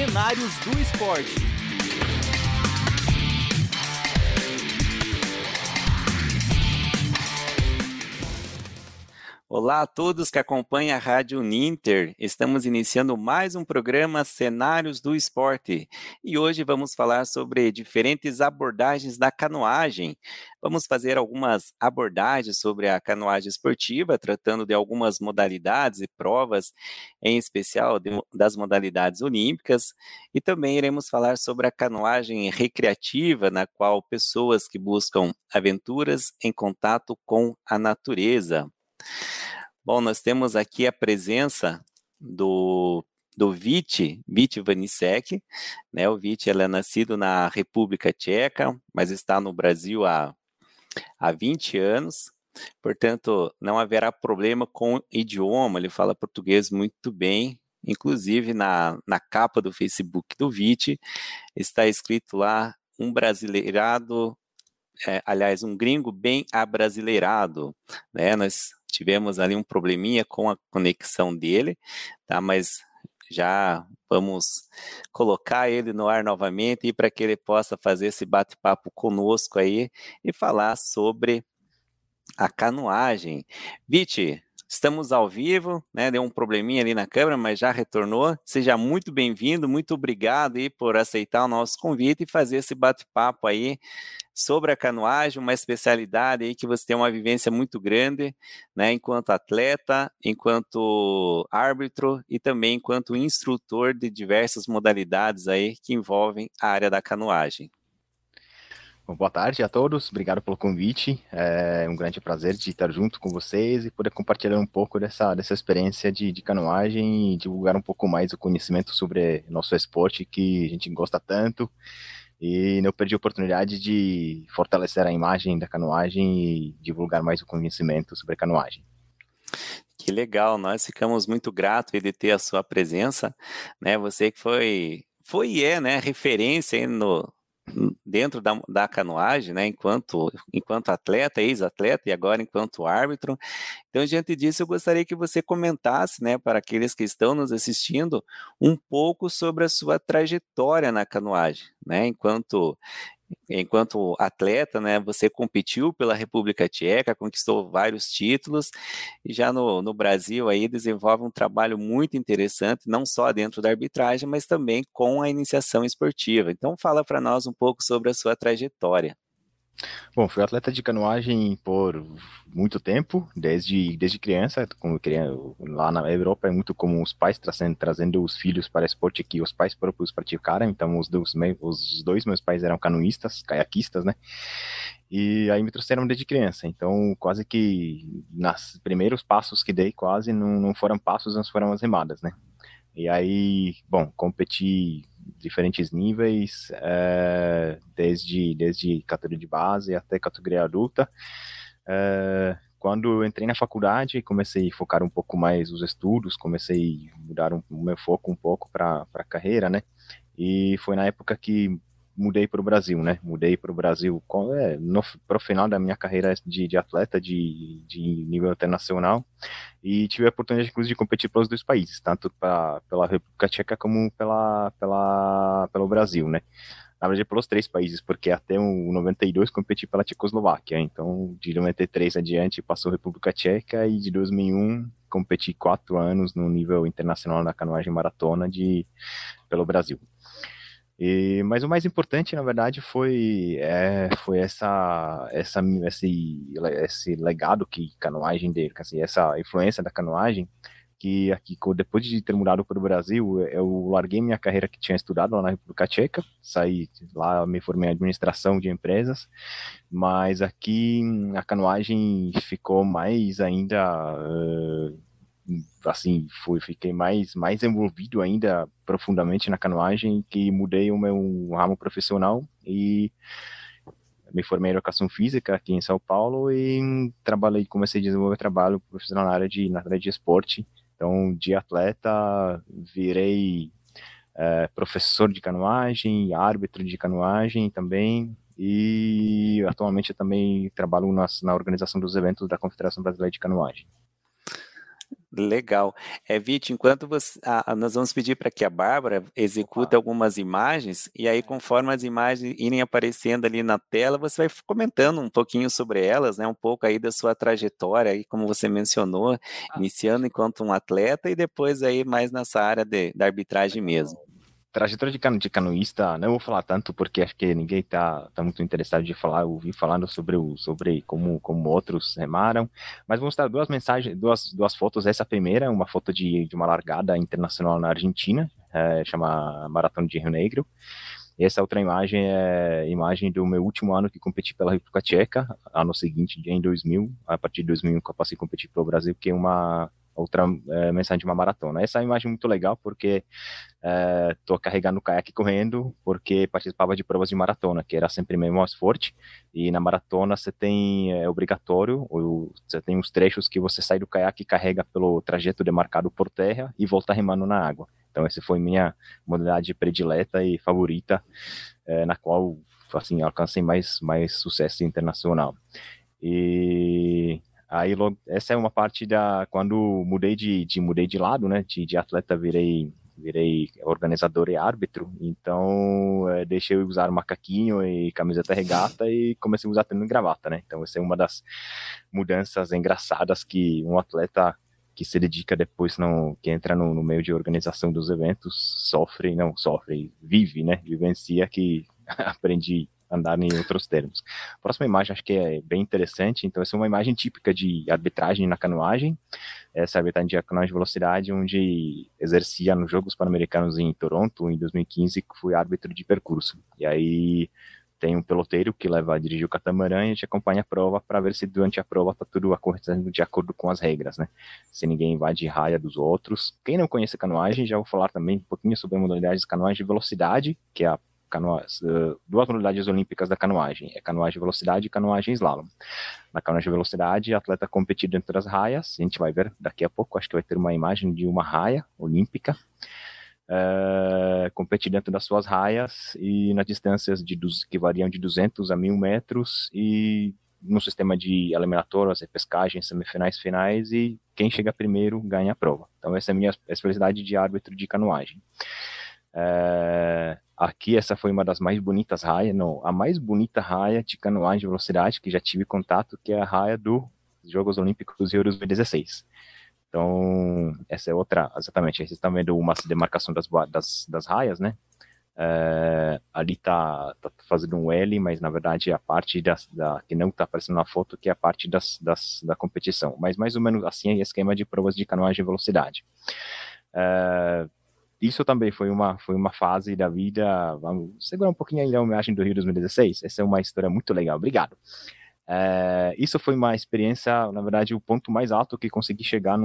Cenários do Esporte. Olá a todos que acompanham a Rádio Uninter. Estamos iniciando mais um programa Cenários do Esporte e hoje vamos falar sobre diferentes abordagens da canoagem. Vamos fazer algumas abordagens sobre a canoagem esportiva, tratando de algumas modalidades e provas, em especial das modalidades olímpicas, e também iremos falar sobre a canoagem recreativa, na qual pessoas que buscam aventuras em contato com a natureza. Bom, nós temos aqui a presença do Vít Vanicek, né? O Vít é nascido na República Tcheca, mas está no Brasil há 20 anos, portanto, não haverá problema com o idioma, ele fala português muito bem, inclusive na capa do Facebook do Vít está escrito lá, um brasileirado, aliás, um gringo bem abrasileirado, né? Nós tivemos ali um probleminha com a conexão dele, tá? Mas já vamos colocar ele no ar novamente para que ele possa fazer esse bate-papo conosco aí e falar sobre a canoagem. Vít, estamos ao vivo, né? Deu um probleminha ali na câmera, mas já retornou. Seja muito bem-vindo, muito obrigado aí por aceitar o nosso convite e fazer esse bate-papo aí sobre a canoagem, uma especialidade aí que você tem uma vivência muito grande, né, enquanto atleta, enquanto árbitro e também enquanto instrutor de diversas modalidades aí que envolvem a área da canoagem. Bom, boa tarde a todos, obrigado pelo convite, é um grande prazer de estar junto com vocês e poder compartilhar um pouco dessa experiência de canoagem e divulgar um pouco mais o conhecimento sobre nosso esporte que a gente gosta tanto. E não perdi a oportunidade de fortalecer a imagem da canoagem e divulgar mais o conhecimento sobre a canoagem. Que legal, nós ficamos muito gratos de ter a sua presença, né? Você que foi e é, né, referência aí dentro da canoagem, né, enquanto atleta, ex-atleta e agora enquanto árbitro. Então, diante disso, eu gostaria que você comentasse, né, para aqueles que estão nos assistindo, um pouco sobre a sua trajetória na canoagem, né, enquanto atleta, né, você competiu pela República Tcheca, conquistou vários títulos, e já no Brasil aí desenvolve um trabalho muito interessante, não só dentro da arbitragem, mas também com a iniciação esportiva. Então fala para nós um pouco sobre a sua trajetória. Bom, fui atleta de canoagem por muito tempo, desde criança, lá na Europa é muito comum os pais trazendo os filhos para esporte que os pais próprios praticaram, então os dois meus pais eram canoístas, caiaquistas, né? E aí me trouxeram desde criança, então quase que nos primeiros passos que dei quase não foram passos, mas foram as remadas, né? E aí, bom, competi diferentes níveis, desde categoria de base até categoria adulta. Quando eu entrei na faculdade, comecei a focar um pouco mais os estudos, comecei a mudar o meu foco um pouco para a carreira, né? E foi na época que mudei para o Brasil, né? Mudei para o Brasil para o final da minha carreira de atleta de nível internacional e tive a oportunidade, inclusive, de competir pelos dois países, tanto pela República Tcheca como pelo Brasil, né? Na verdade, pelos três países, porque até o 92 competi pela Tchecoslováquia, então de 93 adiante passou a República Tcheca e de 2001 competi 4 anos no nível internacional da canoagem maratona pelo Brasil. Mas o mais importante, na verdade, foi esse legado que canoagem dele, assim, essa influência da canoagem, que aqui, depois de ter mudado para o Brasil, eu larguei minha carreira que tinha estudado lá na República Tcheca, saí lá, me formei em administração de empresas, mas aqui a canoagem ficou mais ainda... assim, fiquei mais envolvido ainda profundamente na canoagem, que mudei o meu ramo profissional e me formei em educação física aqui em São Paulo e comecei a desenvolver trabalho profissional na área de esporte. Então, de atleta, virei professor de canoagem, árbitro de canoagem também, e atualmente eu também trabalho na organização dos eventos da Confederação Brasileira de Canoagem. Legal. Vit, enquanto nós vamos pedir para que a Bárbara execute algumas imagens, e aí conforme as imagens irem aparecendo ali na tela, você vai comentando um pouquinho sobre elas, né? Um pouco aí da sua trajetória, aí, como você mencionou, iniciando enquanto um atleta e depois aí mais nessa área da arbitragem mesmo. Trajetória de canoísta, não vou falar tanto porque acho que ninguém tá muito interessado de falar, ouvir falando sobre como outros remaram, mas vou mostrar duas mensagens, duas fotos. Essa primeira é uma foto de uma largada internacional na Argentina, chama Maratona de Rio Negro. E essa outra imagem é a imagem do meu último ano que competi pela República Tcheca, ano seguinte, em 2000, a partir de 2001 que eu passei a competir pelo Brasil, que é uma outra mensagem de uma maratona. Essa é uma imagem muito legal porque tô carregando o caiaque correndo, porque participava de provas de maratona, que era sempre meio mais forte, e na maratona você tem, é obrigatório, você tem uns trechos que você sai do caiaque e carrega pelo trajeto demarcado por terra e volta remando na água. Então essa foi minha modalidade predileta e favorita, na qual assim, alcancei mais sucesso internacional. E aí essa é uma parte quando mudei de lado, né, de atleta virei organizador e árbitro, então deixei de usar macaquinho e camiseta regata e comecei a usar terno e gravata, né? Então essa é uma das mudanças engraçadas que um atleta que se dedica depois, que entra no meio de organização dos eventos, vive, né? Vivencia, que aprendi a andar em outros termos. A próxima imagem acho que é bem interessante. Então essa é uma imagem típica de arbitragem na canoagem. Essa arbitragem de canoagem de velocidade, onde exercia nos Jogos Pan-Americanos em Toronto, em 2015, que fui árbitro de percurso. E aí tem um peloteiro que leva a dirigir o catamarã e a gente acompanha a prova para ver se durante a prova está tudo acontecendo de acordo com as regras, né? Se ninguém invade raia dos outros. Quem não conhece canoagem, já vou falar também um pouquinho sobre a modalidade de canoagem de velocidade, que é duas modalidades olímpicas da canoagem, é canoagem velocidade e canoagem slalom. Na canoagem velocidade, o atleta compete dentro das raias, a gente vai ver daqui a pouco, acho que vai ter uma imagem de uma raia olímpica, competir dentro das suas raias e nas distâncias que variam de 200 a 1.000 metros e no sistema de eliminatórias, pescagens, semifinais, finais, e quem chega primeiro ganha a prova. Então essa é a minha especialidade de árbitro de canoagem. Aqui essa foi uma das mais bonitas raias, a mais bonita raia de canoagem de velocidade que já tive contato, que é a raia dos Jogos Olímpicos Rio 2016. Então, essa é outra, exatamente, vocês estão vendo uma demarcação das raias, né? Ali tá fazendo um L, mas na verdade é a parte que não está aparecendo na foto, que é a parte da competição. Mas mais ou menos assim é o esquema de provas de canoagem e velocidade. Isso também foi uma fase da vida. Vamos segurar um pouquinho ainda a imagem do Rio 2016. Essa é uma história muito legal. Obrigado. Isso foi uma experiência, na verdade, o ponto mais alto que consegui chegar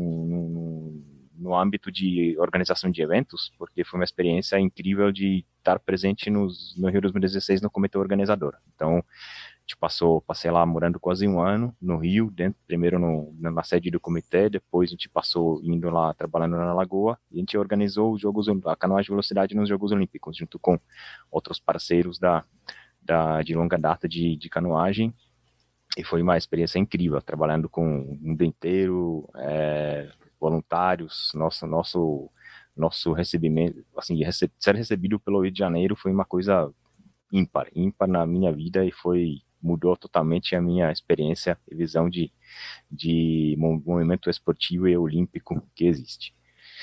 no âmbito de organização de eventos, porque foi uma experiência incrível de estar presente no Rio 2016 no comitê organizador. Então, a gente passei lá morando quase um ano no Rio, primeiro na sede do comitê, depois a gente passou indo lá trabalhando na Lagoa, e a gente organizou a canoagem de velocidade nos Jogos Olímpicos, junto com outros parceiros de longa data de canoagem. E foi uma experiência incrível, trabalhando com o mundo inteiro, voluntários, nosso recebimento, assim, ser recebido pelo Rio de Janeiro foi uma coisa ímpar na minha vida, e mudou totalmente a minha experiência e visão de movimento esportivo e olímpico que existe.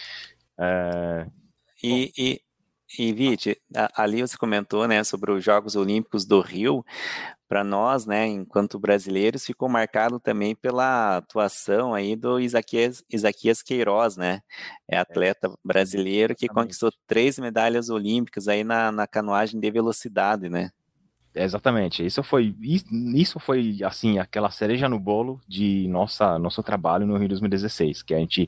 E Vit, ali você comentou, né, sobre os Jogos Olímpicos do Rio. Para nós, né, enquanto brasileiros, ficou marcado também pela atuação aí do Isaquias Queiroz, né? Atleta brasileiro que conquistou 3 medalhas olímpicas aí na canoagem de velocidade, né? Exatamente. Isso foi assim, aquela cereja no bolo de nosso trabalho no Rio 2016, que a gente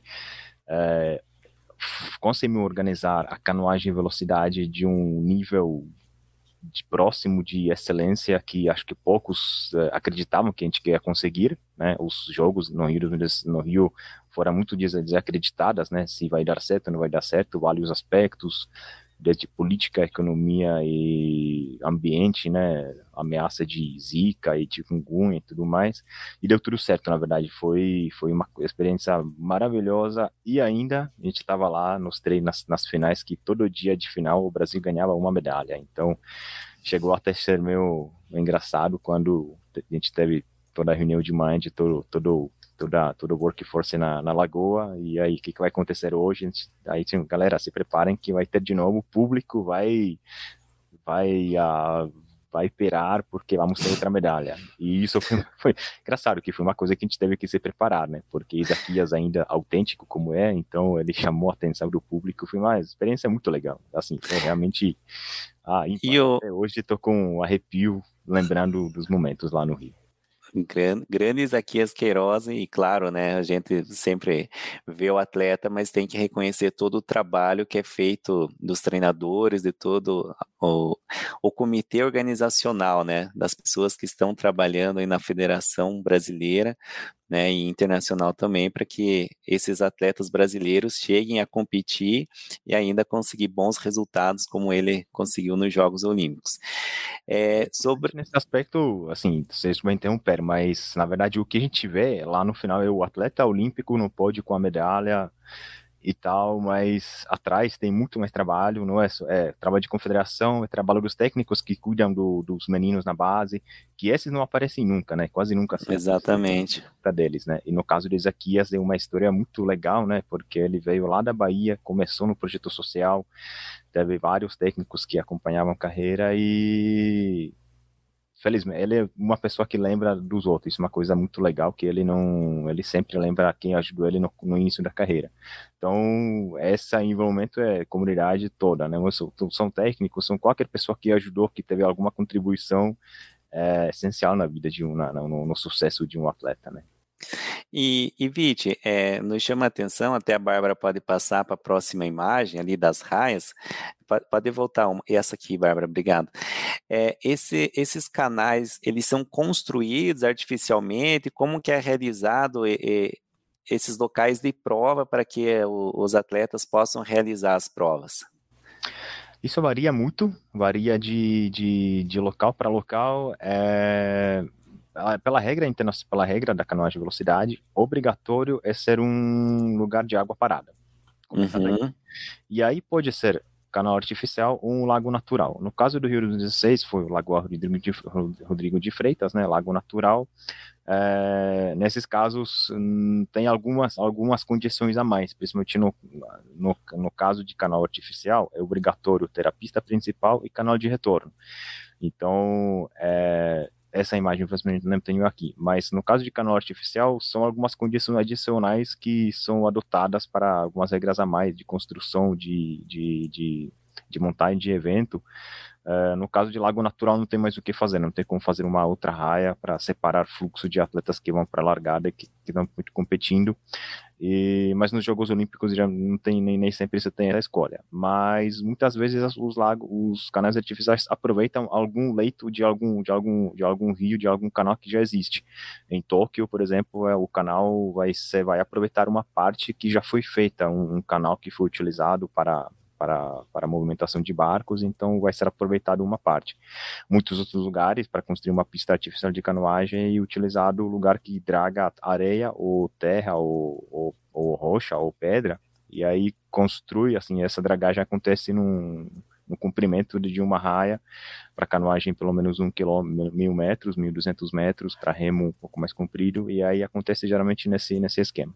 conseguiu organizar a canoagem em velocidade de um nível próximo de excelência que acho que poucos acreditavam que a gente ia conseguir, né? Os jogos no Rio foram muito desacreditadas, né? Se vai dar certo ou não vai dar certo, vários aspectos, desde política, economia e ambiente, né, ameaça de Zika e chikungunya e tudo mais, e deu tudo certo, na verdade, foi uma experiência maravilhosa, e ainda a gente estava lá nos treinos, nas finais, que todo dia de final o Brasil ganhava uma medalha, então chegou até ser meio engraçado quando a gente teve toda a reunião de manhã de todo o workforce na Lagoa, e aí o que vai acontecer hoje? Aí tinha, galera, se preparem que vai ter de novo, o público vai, vai pirar porque vamos ter outra medalha. E isso foi engraçado, que foi uma coisa que a gente teve que se preparar, né? Porque Isaquias ainda autêntico como é, então ele chamou a atenção do público, foi uma experiência muito legal. Assim, foi realmente E ímpar. Até hoje estou com um arrepio lembrando dos momentos lá no Rio. Grande Isaquias Queiroz, e claro, né, a gente sempre vê o atleta, mas tem que reconhecer todo o trabalho que é feito dos treinadores, de todo o comitê organizacional, né, das pessoas que estão trabalhando aí na Federação Brasileira, né, e internacional também, para que esses atletas brasileiros cheguem a competir e ainda conseguir bons resultados como ele conseguiu nos Jogos Olímpicos. Nesse aspecto, assim, vocês vão interromper, mas na verdade o que a gente vê lá no final é o atleta olímpico no pódio com a medalha e tal, mas atrás tem muito mais trabalho, não é só, trabalho de confederação, é trabalho dos técnicos que cuidam dos meninos na base, que esses não aparecem nunca, né, quase nunca assim, Exatamente. deles, né, e no caso de Isaquias é uma história muito legal, né, porque ele veio lá da Bahia, começou no projeto social, teve vários técnicos que acompanhavam a carreira e felizmente, ele é uma pessoa que lembra dos outros, isso é uma coisa muito legal, que ele sempre lembra quem ajudou ele no início da carreira. Então, esse envolvimento é comunidade toda, né? São técnicos, são qualquer pessoa que ajudou, que teve alguma contribuição essencial na vida no sucesso de um atleta, né? E Viti, nos chama a atenção, até a Bárbara pode passar para a próxima imagem ali das raias, pode voltar essa aqui, Bárbara, obrigado. Esses canais, eles são construídos artificialmente, como que é realizado esses locais de prova para que os atletas possam realizar as provas? Isso varia muito, varia de local para local, pela regra internacional, pela regra da canoagem de velocidade, obrigatório é ser um lugar de água parada. Uhum. E aí pode ser canal artificial ou um lago natural. No caso do Rio dos 16, foi o Lago Rodrigo de Freitas, né, lago natural. Nesses casos, tem algumas condições a mais, principalmente no caso de canal artificial, é obrigatório ter a pista principal e canal de retorno. Então, essa imagem, infelizmente, não tenho aqui, mas no caso de canal artificial, são algumas condições adicionais que são adotadas para algumas regras a mais de construção, de montagem de evento. No caso de lago natural, não tem mais o que fazer, não tem como fazer uma outra raia para separar fluxo de atletas que vão para a largada e que estão muito competindo. Mas nos Jogos Olímpicos já não tem nem sempre você tem essa escolha. Mas muitas vezes os canais artificiais aproveitam algum leito de algum rio, de algum canal que já existe. Em Tóquio, por exemplo, o canal vai aproveitar uma parte que já foi feita, um canal que foi utilizado para a movimentação de barcos, então vai ser aproveitado uma parte. Muitos outros lugares, para construir uma pista artificial de canoagem, é utilizado o lugar que draga areia, ou terra, ou rocha, ou pedra, e aí construi, assim, essa dragagem acontece no comprimento de uma raia, para canoagem pelo menos 1 quilômetro, 1.000 metros, 1.200 metros, para remo um pouco mais comprido, e aí acontece geralmente nesse esquema.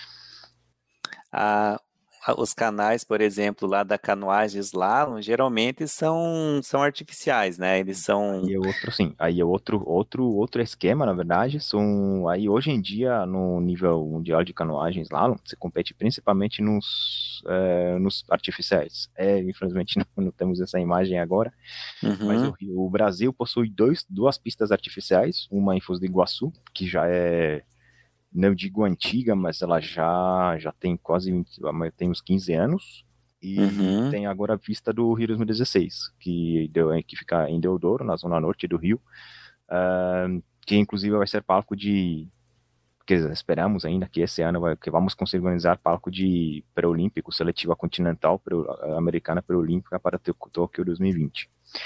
Os canais, por exemplo, lá da canoagem slalom, geralmente são artificiais, né? Eles são... Aí é outro, sim. Aí é outro esquema, na verdade. Aí hoje em dia, no nível mundial de canoagem slalom, você compete principalmente nos artificiais. Infelizmente não temos essa imagem agora, mas o Brasil possui duas pistas artificiais, uma em Foz do Iguaçu, que já não digo antiga, mas ela já tem tem uns 15 anos, e tem agora a vista do Rio 2016, que fica em Deodoro, na zona norte do Rio, que inclusive vai ser palco esperamos ainda que esse ano que vamos conseguir organizar palco de pré-olímpico, seletiva continental americana pré-olímpica para Tóquio 2020.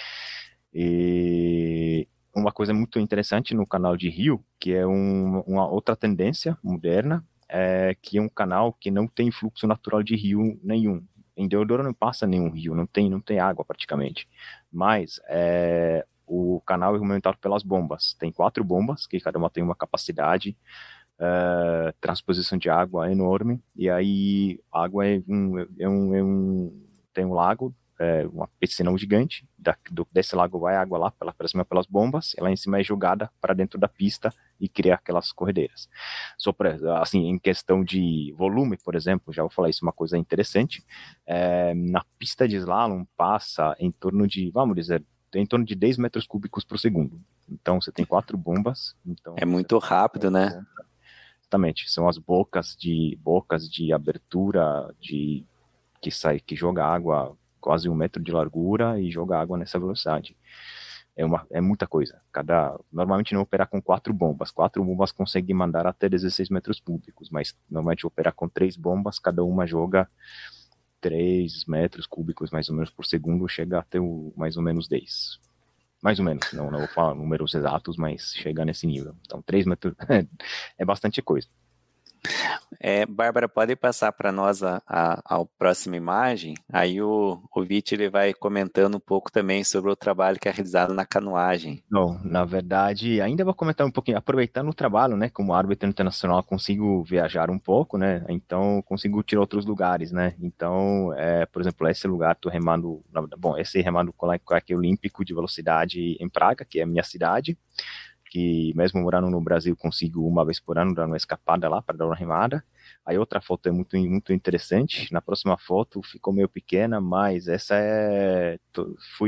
E uma coisa muito interessante no canal de Rio, que é uma outra tendência moderna, é que é um canal que não tem fluxo natural de rio nenhum. Em Deodoro não passa nenhum rio, não tem água praticamente. Mas o canal é movimentado pelas bombas. Tem 4 bombas, que cada uma tem uma capacidade, transposição de água enorme. E aí a água tem um lago, uma piscina gigante. Desse lago vai água lá, para cima pelas bombas. Ela em cima é jogada para dentro da pista e cria aquelas corredeiras. Assim, em questão de volume, por exemplo, já vou falar isso, uma coisa interessante. Na pista de slalom passa em torno de, vamos dizer, em torno de 10 metros cúbicos por segundo. Então você tem 4 bombas. Então, é muito rápido, né? Exatamente. São as bocas de abertura que joga água quase 1 metro de largura e joga água nessa velocidade. É muita coisa. Normalmente não operar com 4 bombas. 4 bombas conseguem mandar até 16 metros cúbicos, mas normalmente operar com 3 bombas, cada uma joga 3 metros cúbicos mais ou menos por segundo, chega até mais ou menos 10. Mais ou menos, não vou falar números exatos, mas chega nesse nível. Então 3 metros é bastante coisa. Bárbara, pode passar para nós a próxima imagem? Aí o Viti ele vai comentando um pouco também sobre o trabalho que é realizado na canoagem. Bom, na verdade, ainda vou comentar um pouquinho, aproveitando o trabalho, né, como árbitro internacional, consigo viajar um pouco, né, então consigo tirar outros lugares, né, então, por exemplo, esse lugar, tô remando, esse remando com o kayak olímpico de velocidade em Praga, que é a minha cidade, que mesmo morando no Brasil consigo uma vez por ano dar uma escapada lá para dar uma remada. Aí outra foto é muito, muito interessante. Na próxima foto ficou meio pequena, mas essa fui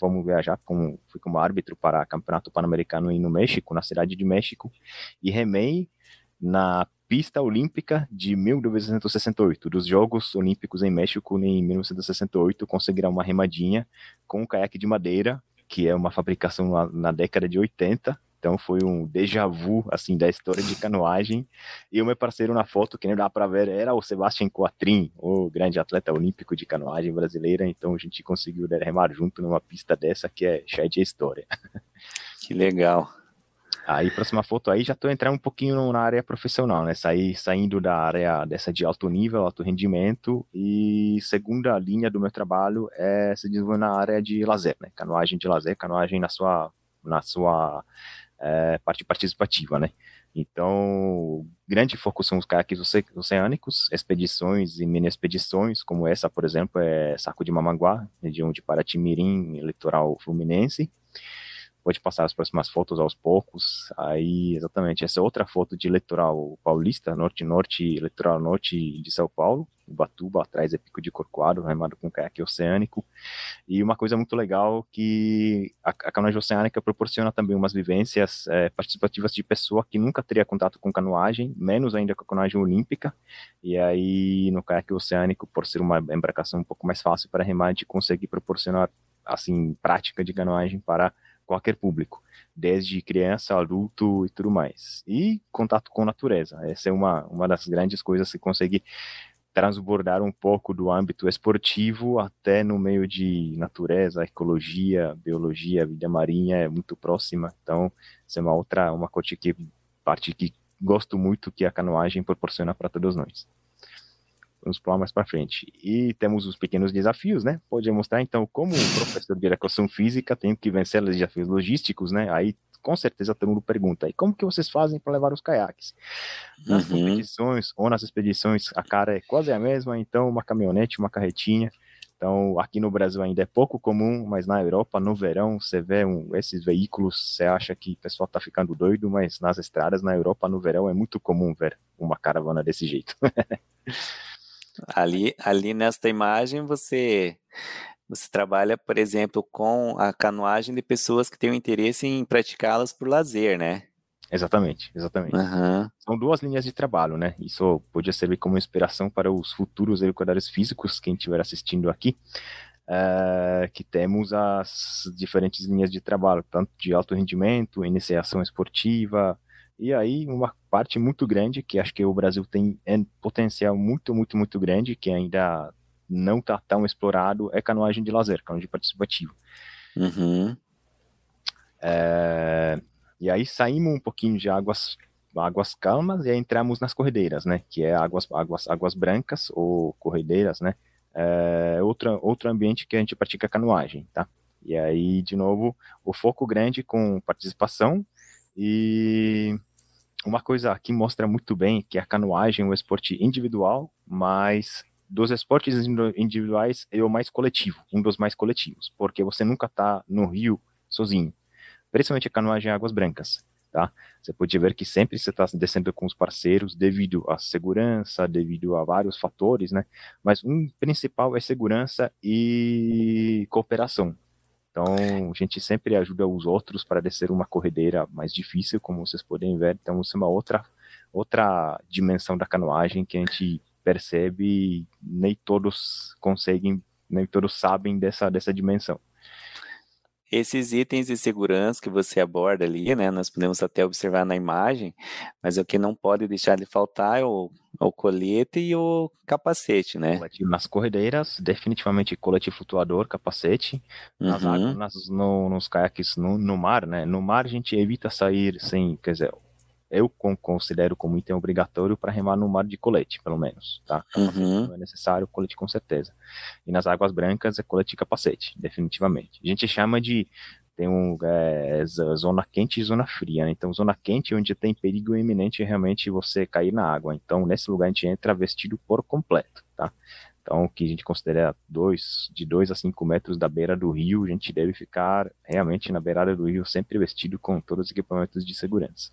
como árbitro para Campeonato Pan-Americano no México, na cidade de México, e remei na pista olímpica de 1968, dos Jogos Olímpicos em México em 1968, conseguiram uma remadinha com um caiaque de madeira, que é uma fabricação na década de 80. Então foi um déjà vu, assim, da história de canoagem. E o meu parceiro na foto, que nem dá para ver, era o Sebastián Coatrin, o grande atleta olímpico de canoagem brasileira. Então a gente conseguiu remar junto numa pista dessa que é cheia de história. Que legal. Aí, próxima foto aí, já estou entrando um pouquinho na área profissional, né? Saindo da área dessa de alto nível, alto rendimento, e segunda linha do meu trabalho é se desenvolver na área de lazer, né? Canoagem de lazer, canoagem na sua parte participativa, né? Então, grande foco são os caiaques oceânicos, expedições e mini expedições, como essa, por exemplo, é Saco de Mamanguá, região de Paraty-Mirim, litoral fluminense. Pode passar as próximas fotos aos poucos. Aí, exatamente, essa é outra foto de litoral paulista, norte-norte, litoral norte de São Paulo, Ubatuba, atrás é Pico de Corcoado, remado com caiaque oceânico. E uma coisa muito legal que a canoagem oceânica proporciona também umas vivências participativas de pessoa que nunca teria contato com canoagem, menos ainda com a canoagem olímpica. E aí, no caiaque oceânico, por ser uma embarcação um pouco mais fácil para remar, a gente consegue proporcionar, assim, prática de canoagem para qualquer público, desde criança, adulto e tudo mais. E contato com a natureza. Essa é uma das grandes coisas que consegue transbordar um pouco do âmbito esportivo até no meio de natureza, ecologia, biologia, vida marinha, é muito próxima. Então, essa é uma parte que gosto muito que a canoagem proporciona para todos nós. Vamos pular mais para frente. E temos os pequenos desafios, né? Pode mostrar, então, como professor de educação física, tenho que vencer os desafios logísticos, né? Aí, com certeza, todo mundo pergunta, e como que vocês fazem para levar os caiaques? Nas competições ou nas expedições, a cara é quase a mesma, então uma caminhonete, uma carretinha. Então, aqui no Brasil ainda é pouco comum, mas na Europa, no verão, você vê esses veículos, você acha que o pessoal está ficando doido, mas nas estradas, na Europa, no verão, é muito comum ver uma caravana desse jeito. Ali nesta imagem você trabalha, por exemplo, com a canoagem de pessoas que têm o interesse em praticá-las por lazer, né? Exatamente. Uhum. São 2 linhas de trabalho, né? Isso podia servir como inspiração para os futuros educadores físicos, quem estiver assistindo aqui, que temos as diferentes linhas de trabalho, tanto de alto rendimento, iniciação esportiva, E aí, uma parte muito grande, que acho que o Brasil tem potencial muito, muito, muito grande, que ainda não está tão explorado, é canoagem de lazer, canoagem participativa. Uhum. E aí saímos um pouquinho de águas calmas e aí entramos nas corredeiras, né? Que é águas brancas ou corredeiras, né? É outro ambiente que a gente pratica canoagem, tá? E aí, de novo, o foco grande com participação e uma coisa que mostra muito bem que a canoagem é um esporte individual, mas dos esportes individuais é o mais coletivo, um dos mais coletivos, porque você nunca está no rio sozinho, principalmente a canoagem em águas brancas, tá? Você pode ver que sempre você está descendo com os parceiros devido à segurança, devido a vários fatores, né? Mas um principal é segurança e cooperação. Então, a gente sempre ajuda os outros para descer uma corredeira mais difícil, como vocês podem ver. Então, isso é uma outra dimensão da canoagem que a gente percebe e nem todos conseguem, nem todos sabem dessa dimensão. Esses itens de segurança que você aborda ali, né, nós podemos até observar na imagem, mas o que não pode deixar de faltar é o colete e o capacete, né? Colete nas corredeiras, definitivamente colete flutuador, capacete. Nas águas, Uhum, nos caiaques no mar, né? No mar a gente evita sair sem, quer dizer, eu considero como item obrigatório para remar no mar de colete, pelo menos, tá? Capacete uhum. não é necessário, colete com certeza. E nas águas brancas é colete e capacete, definitivamente. A gente chama de tem zona quente e zona fria, né? Então, zona quente é onde tem perigo iminente realmente você cair na água. Então, nesse lugar a gente entra vestido por completo, tá? Então, o que a gente considera de 2 a 5 metros da beira do rio, a gente deve ficar realmente na beirada do rio, sempre vestido com todos os equipamentos de segurança.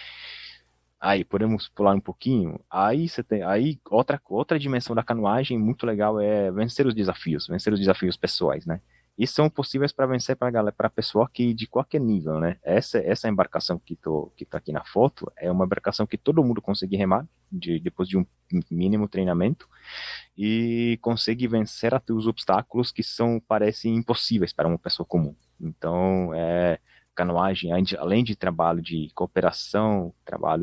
Aí podemos pular um pouquinho. Aí você tem aí outra dimensão da canoagem muito legal é vencer os desafios pessoais, né? E são possíveis para vencer para a pessoa que de qualquer nível, né? Essa embarcação que tá aqui na foto é uma embarcação que todo mundo consegue remar depois de um mínimo treinamento e consegue vencer até os obstáculos que parecem impossíveis para uma pessoa comum. Então, canoagem, além de trabalho de cooperação,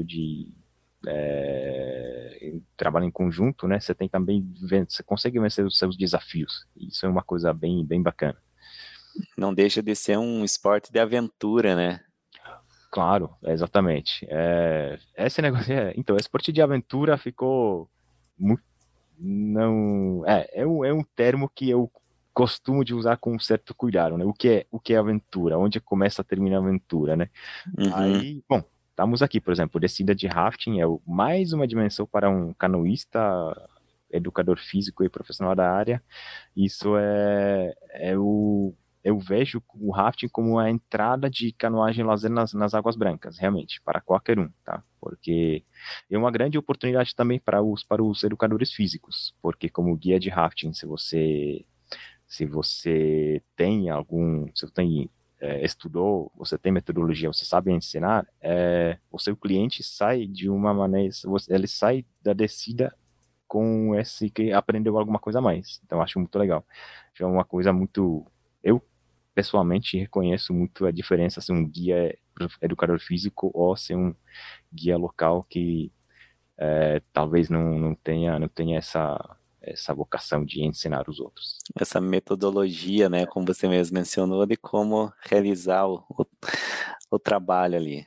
trabalho em conjunto, né? Você tem também, você consegue vencer os seus desafios. Isso é uma coisa bem, bem bacana. Não deixa de ser um esporte de aventura, né? Claro, exatamente. Esse negócio, então, esse esporte de aventura ficou muito, não, é um termo que eu costumo de usar com um certo cuidado, né? O que é aventura? Onde começa a terminar a aventura, né? Uhum. Aí, bom, estamos aqui, por exemplo, descida de rafting mais uma dimensão para um canoísta, educador físico e profissional da área. Isso eu vejo o rafting como a entrada de canoagem lazer nas águas brancas, realmente, para qualquer um, tá? Porque é uma grande oportunidade também para os educadores físicos, porque como guia de rafting, se você tem estudou, você tem metodologia, você sabe ensinar, o seu cliente sai de uma maneira, ele sai da descida com esse que aprendeu alguma coisa a mais. Então, acho muito legal. Já é uma coisa muito. Eu, pessoalmente, reconheço muito a diferença se um guia educador físico ou se um guia local que talvez não tenha essa vocação de ensinar os outros. Essa metodologia, né, como você mesmo mencionou, de como realizar o trabalho ali.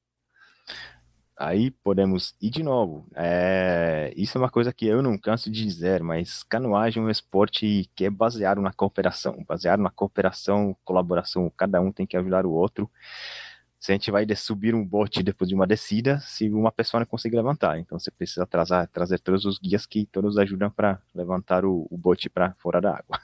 Aí podemos ir de novo. Isso é uma coisa que eu não canso de dizer, mas canoagem é um esporte que é baseado na cooperação, colaboração. Cada um tem que ajudar o outro. Se a gente vai subir um bote depois de uma descida, se uma pessoa não consegue levantar, então você precisa trazer todos os guias que todos ajudam para levantar o bote para fora da água.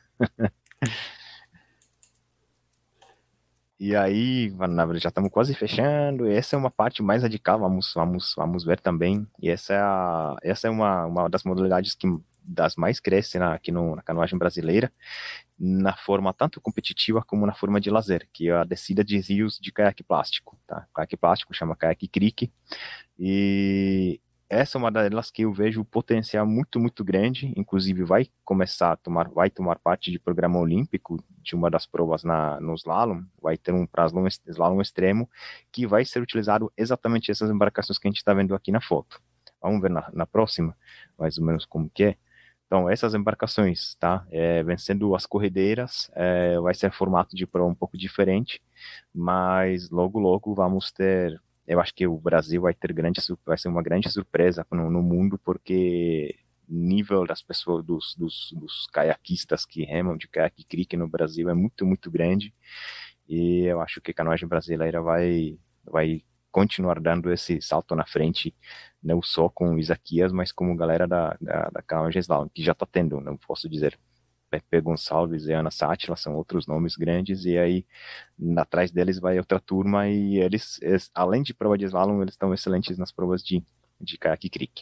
E aí, na verdade, já estamos quase fechando. E essa é uma parte mais radical, vamos ver também. E essa é uma das modalidades que das mais crescem aqui na canoagem brasileira, na forma tanto competitiva como na forma de lazer, que é a descida de rios de caiaque plástico. Tá? Caiaque plástico chama caiaque creek. E essa é uma delas que eu vejo potencial muito, muito grande, inclusive vai tomar parte de programa olímpico de uma das provas no slalom, vai ter um slalom extremo, que vai ser utilizado exatamente essas embarcações que a gente está vendo aqui na foto. Vamos ver na próxima, mais ou menos como que é. Então, essas embarcações, tá? Vencendo as corredeiras, vai ser formato de prova um pouco diferente, mas logo, logo vamos ter. Eu acho que o Brasil vai ser uma grande surpresa no mundo, porque o nível das pessoas, dos caiaquistas que remam de caiaque creek no Brasil é muito, muito grande, e eu acho que a canoagem brasileira vai continuar dando esse salto na frente, não só com o Isaquias, mas como galera da canoagem slalom, que já está tendo, não posso dizer. Pepe Gonçalves e Ana Sátila são outros nomes grandes, e aí atrás deles vai outra turma, e eles além de prova de slalom, eles estão excelentes nas provas de kayak creek.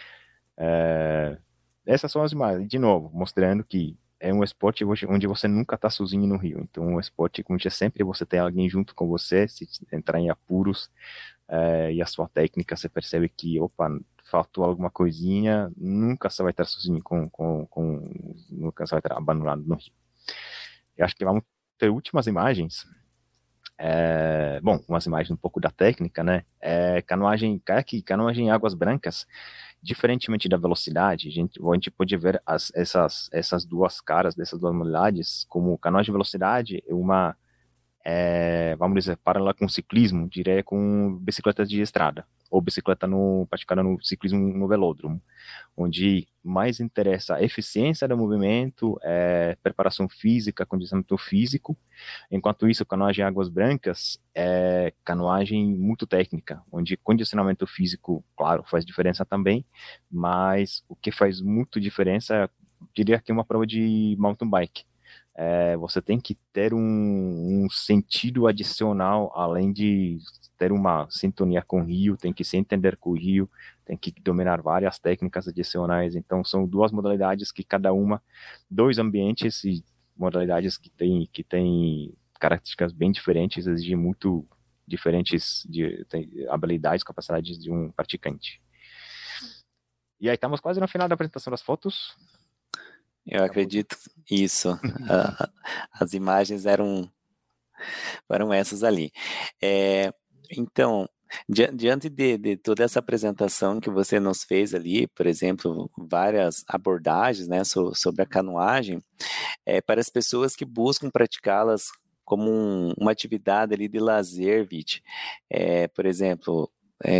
Essas são as imagens, de novo, mostrando que é um esporte onde você nunca está sozinho no rio. Então, um esporte onde sempre você tem alguém junto com você, se entrar em apuros, e a sua técnica, você percebe que, opa, faltou alguma coisinha, nunca você vai estar sozinho nunca você vai estar abandonado no rio. Eu acho que vamos ter últimas imagens. Bom, umas imagens um pouco da técnica, né? Canoagem em águas brancas, diferentemente da velocidade, a gente pode ver essas duas caras dessas duas modalidades, como canoagem velocidade é uma, vamos dizer, paralela com ciclismo, diria com bicicletas de estrada, ou bicicleta praticada no ciclismo no velódromo, onde mais interessa a eficiência do movimento, preparação física, condicionamento físico. Enquanto isso, canoagem em águas brancas é canoagem muito técnica, onde condicionamento físico, claro, faz diferença também, mas o que faz muito diferença, eu diria que é uma prova de mountain bike. Você tem que ter um sentido adicional, além de ter uma sintonia com o rio, tem que se entender com o rio, tem que dominar várias técnicas adicionais. Então, são duas modalidades que cada uma, dois ambientes e modalidades que têm características bem diferentes, exigem muito diferentes habilidades, capacidades de um praticante. E aí, estamos quase no final da apresentação das fotos. Eu acredito isso. As imagens eram essas ali. Então, diante de toda essa apresentação que você nos fez ali, por exemplo, várias abordagens, né, sobre a canoagem, para as pessoas que buscam praticá-las como uma atividade ali de lazer, Vit, por exemplo,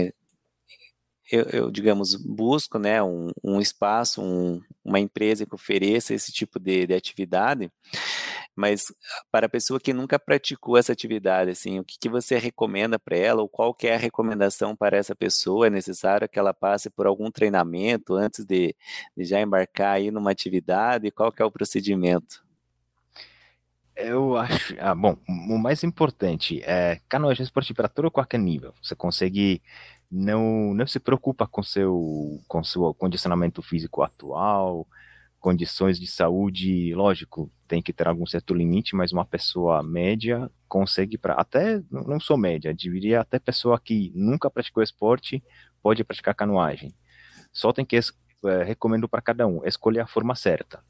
eu, digamos, busco, né, um espaço, uma empresa que ofereça esse tipo de atividade, mas para a pessoa que nunca praticou essa atividade, assim, o que você recomenda para ela, ou qual que é a recomendação para essa pessoa? É necessário que ela passe por algum treinamento antes de já embarcar aí numa atividade? Qual que é o procedimento? Eu acho, bom, o mais importante é canoagem esportiva para todo qualquer nível. Você consegue, não se preocupa com seu condicionamento físico atual, condições de saúde, lógico, tem que ter algum certo limite, mas uma pessoa média consegue, até, não sou média, diria até pessoa que nunca praticou esporte pode praticar canoagem. Só tem que, recomendo para cada um, escolher a forma certa.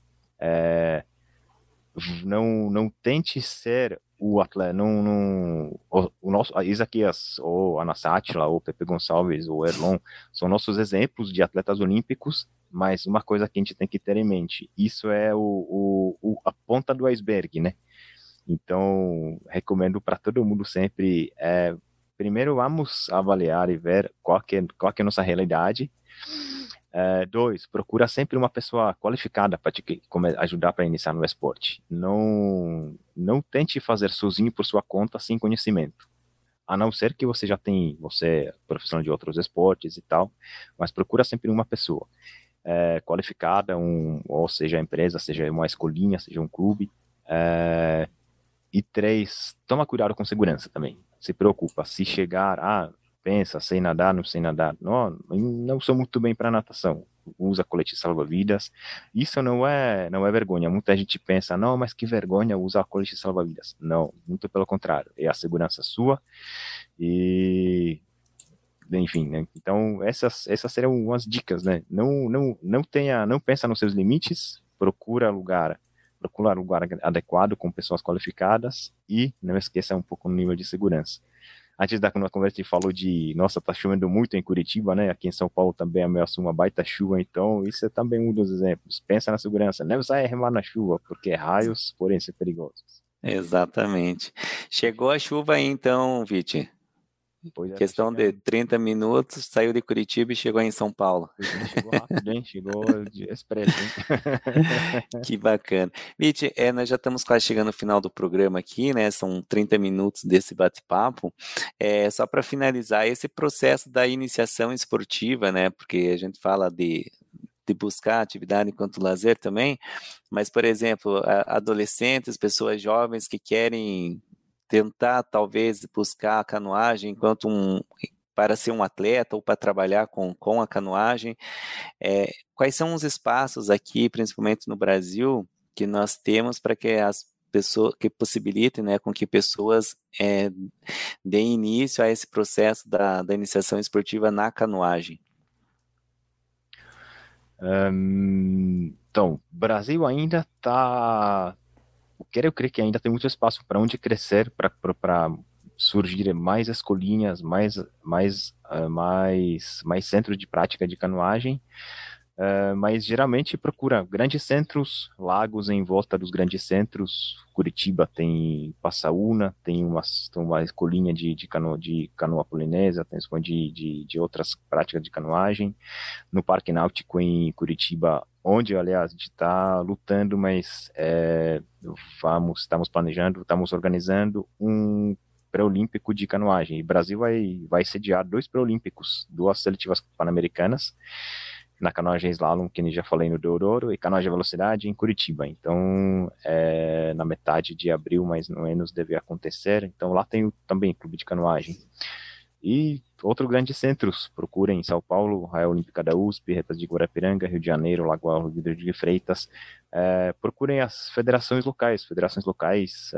Não tente ser o atleta, o nosso, a Isaquias, ou Ana Sátila, ou Pepe Gonçalves, ou Erlon, são nossos exemplos de atletas olímpicos, mas uma coisa que a gente tem que ter em mente, isso é a ponta do iceberg, né? Então, recomendo para todo mundo sempre, primeiro vamos avaliar e ver qual que é a nossa realidade. 2, procura sempre uma pessoa qualificada para te ajudar para iniciar no esporte. Não tente fazer sozinho por sua conta sem conhecimento. A não ser que você é profissional de outros esportes e tal, mas procura sempre uma pessoa qualificada, ou seja a empresa, seja uma escolinha, seja um clube. E 3, toma cuidado com segurança também. Se preocupa, se chegar, pensa, sei nadar, não sei nadar. Não sou muito bem para natação. Usa colete salva-vidas. Isso não é vergonha. Muita gente pensa, não, mas que vergonha usar colete salva-vidas. Não, muito pelo contrário. É a segurança sua. E enfim, né? Então essas seriam umas dicas, né? Não pensa nos seus limites, procura lugar adequado com pessoas qualificadas e não esqueça um pouco o nível de segurança. Antes da conversa, a gente falou nossa, tá chovendo muito em Curitiba, né? Aqui em São Paulo também ameaçou uma baita chuva, então isso é também um dos exemplos. Pensa na segurança, não sai remar na chuva, porque raios podem ser perigosos. Exatamente. Chegou a chuva aí então, Viti? Pois Questão de 30 minutos, saiu de Curitiba e chegou aí em São Paulo. Chegou rápido, hein? Chegou de expresso, hein? Que bacana. Viti, nós já estamos quase chegando no final do programa aqui, né? São 30 minutos desse bate-papo. Só para finalizar, esse processo da iniciação esportiva, né? Porque a gente fala de buscar atividade enquanto lazer também, mas, por exemplo, adolescentes, pessoas jovens que querem tentar, talvez, buscar a canoagem para ser um atleta ou para trabalhar com a canoagem. Quais são os espaços aqui, principalmente no Brasil, que nós temos para que as pessoas, que possibilitem, né, com que pessoas deem início a esse processo da iniciação esportiva na canoagem? Então, Brasil ainda está. Eu creio que ainda tem muito espaço para onde crescer, para surgir mais escolinhas, mais centros de prática de canoagem. Mas geralmente procura grandes centros, lagos em volta dos grandes centros. Curitiba tem Passaúna, tem uma escolinha de canoa polinésia, tem escolinha de outras práticas de canoagem. No Parque Náutico em Curitiba, onde, aliás, a gente está lutando, mas estamos planejando, estamos organizando um pré-olímpico de canoagem. E o Brasil vai sediar 2 pré-olímpicos, 2 seletivas pan-americanas, na canoagem slalom, que eu já falei no Deodoro, e canoagem velocidade em Curitiba. Então, na metade de abril, mais ou menos, deve acontecer. Então, lá tem também clube de canoagem. E outros grandes centros, procurem em São Paulo, Raia Olímpica da USP, Retas de Guarapiranga, Rio de Janeiro, Lagoa Rodrigo de Freitas. Procurem as federações locais. Federações locais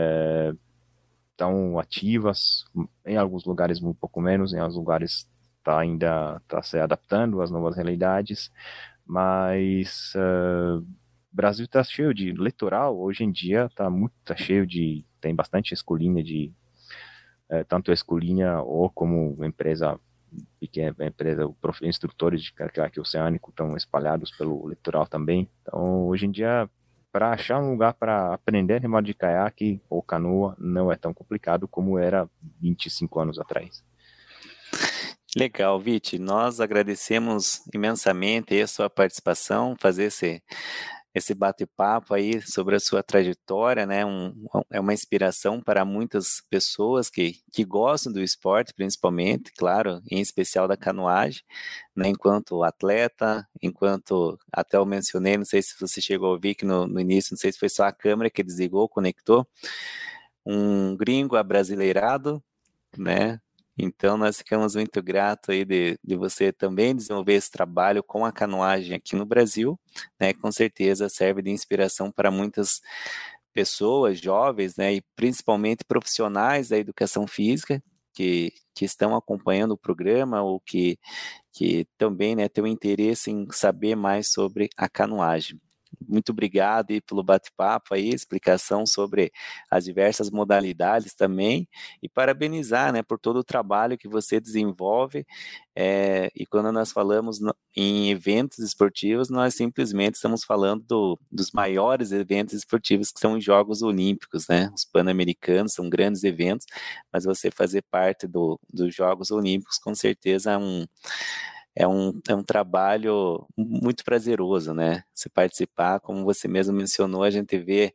estão ativas, em alguns lugares um pouco menos, em alguns lugares ainda está se adaptando às novas realidades, mas o Brasil está cheio de litoral, hoje em dia tá cheio tem bastante escolinha tanto escolinha ou como empresa pequena, instrutores de caiaque oceânico estão espalhados pelo litoral também. Então, hoje em dia, para achar um lugar para aprender a remar de caiaque ou canoa não é tão complicado como era 25 anos atrás. Legal, Viti. Nós agradecemos imensamente a sua participação, fazer esse bate-papo aí sobre a sua trajetória, né? É uma inspiração para muitas pessoas que gostam do esporte, principalmente, claro, em especial da canoagem, né? Enquanto atleta, até eu mencionei, não sei se você chegou a ouvir que no início, não sei se foi só a câmera que desligou, conectou, um gringo abrasileirado, né? Então, nós ficamos muito gratos aí de você também desenvolver esse trabalho com a canoagem aqui no Brasil, né? Com certeza serve de inspiração para muitas pessoas jovens, né? E principalmente profissionais da educação física que estão acompanhando o programa ou que também, né, têm o interesse em saber mais sobre a canoagem. Muito obrigado aí pelo bate-papo aí, explicação sobre as diversas modalidades também, e parabenizar, né, por todo o trabalho que você desenvolve, e quando nós falamos em eventos esportivos, nós simplesmente estamos falando dos maiores eventos esportivos que são os Jogos Olímpicos, né, os Pan-Americanos são grandes eventos, mas você fazer parte dos Jogos Olímpicos com certeza é um trabalho muito prazeroso, né? Se participar, como você mesmo mencionou, a gente vê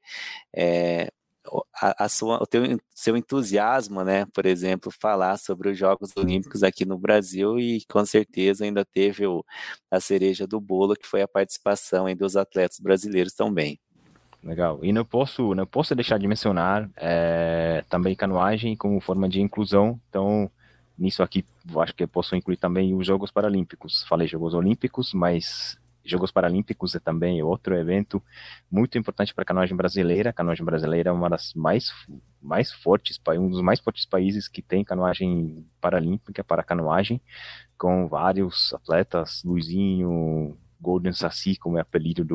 seu entusiasmo, né? Por exemplo, falar sobre os Jogos Olímpicos aqui no Brasil e com certeza ainda teve a cereja do bolo, que foi a participação aí dos atletas brasileiros também. Legal. E não posso deixar de mencionar também canoagem como forma de inclusão. Então, nisso aqui, acho que eu posso incluir também os Jogos Paralímpicos. Falei Jogos Olímpicos, mas Jogos Paralímpicos é também outro evento muito importante para a canoagem brasileira. A canoagem brasileira é uma das mais fortes, um dos mais fortes países que tem canoagem paralímpica para canoagem, com vários atletas, Luizinho, Golden Saci, como é o apelido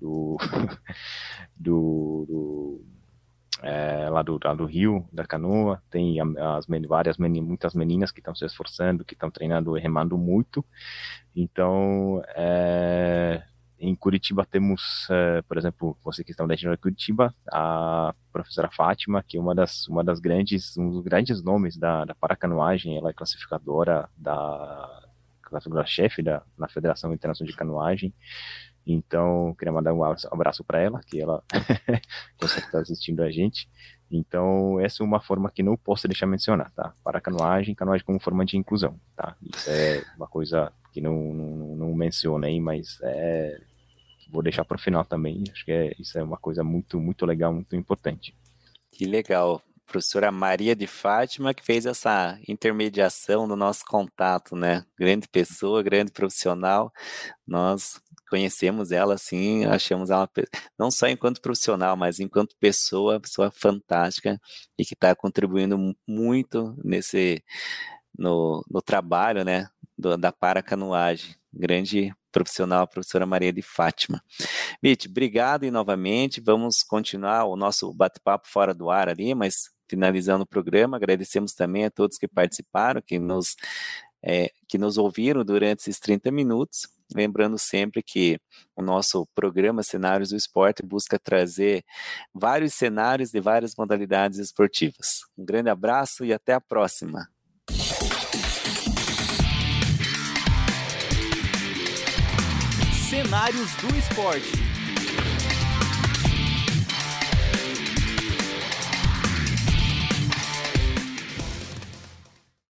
lá do Rio, da canoa. Tem muitas meninas que estão se esforçando, que estão treinando e remando muito. Então, em Curitiba temos, por exemplo, você que está no destino de Curitiba, a professora Fátima, que é um dos grandes nomes da paracanoagem. Ela é classificadora chefe na Federação Internacional de Canoagem. Então, queria mandar um abraço para ela, que ela com certeza está assistindo a gente. Então, essa é uma forma que não posso deixar de mencionar, tá? Para canoagem como forma de inclusão, tá? Isso é uma coisa que não mencionei, mas vou deixar para o final também. Acho que isso é uma coisa muito, muito legal, muito importante. Que legal. Professora Maria de Fátima, que fez essa intermediação do nosso contato, né? Grande pessoa, grande profissional. Nós conhecemos ela, assim, achamos ela, não só enquanto profissional, mas enquanto pessoa fantástica e que está contribuindo muito no trabalho, né? Da paracanoagem. Grande profissional, a professora Maria de Fátima. Mitch, obrigado e novamente, vamos continuar o nosso bate-papo fora do ar ali, mas finalizando o programa, agradecemos também a todos que participaram, que nos ouviram durante esses 30 minutos, lembrando sempre que o nosso programa Cenários do Esporte busca trazer vários cenários de várias modalidades esportivas. Um grande abraço e até a próxima. Cenários do Esporte.